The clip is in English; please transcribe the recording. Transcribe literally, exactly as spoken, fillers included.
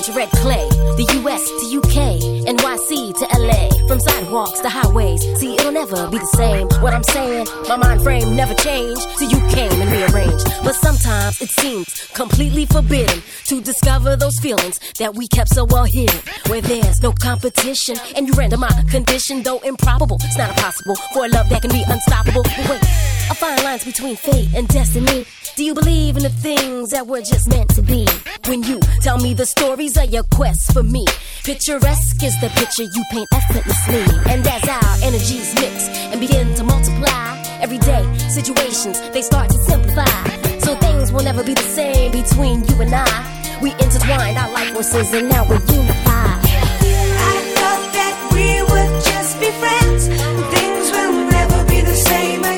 to red clay, the U S to U K, N Y C to L A, from sidewalks to highways. See, it'll never be the same. What I'm saying, my mind frame never changed till you came and rearranged. But sometimes it seems completely forbidden to discover those feelings that we kept so well hidden, where there's no competition and you render my condition, though improbable. It's not impossible for a love that can be unstoppable. But wait, a fine line's between fate and destiny. Do you believe in the things that were just meant to be? When you tell me the stories of your quest for me, picturesque is the picture you paint effortlessly. And as our energies mix and begin to multiply, everyday situations, they start to simplify. So things will never be the same between you and I. We intertwined our life forces and now we're unified. I thought that we would just be friends. Things will never be the same again.